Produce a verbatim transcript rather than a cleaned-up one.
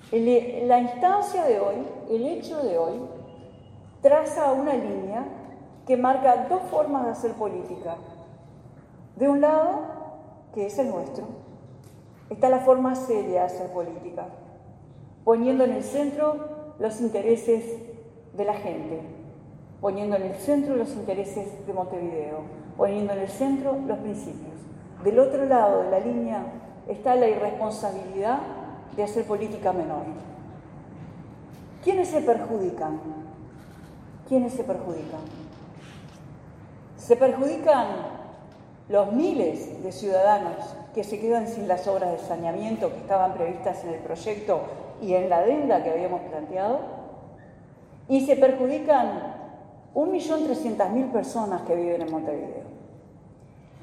El, la instancia de hoy, el hecho de hoy, traza una línea que marca dos formas de hacer política. De un lado, que es el nuestro, está la forma seria de hacer política, poniendo en el centro los intereses de la gente, poniendo en el centro los intereses de Montevideo, poniendo en el centro los principios. Del otro lado de la línea está la irresponsabilidad de hacer política menor. ¿Quiénes se perjudican? ¿Quiénes se perjudican? Se perjudican los miles de ciudadanos que se quedan sin las obras de saneamiento que estaban previstas en el proyecto y en la adenda que habíamos planteado, y se perjudican un millón trescientas mil personas que viven en Montevideo.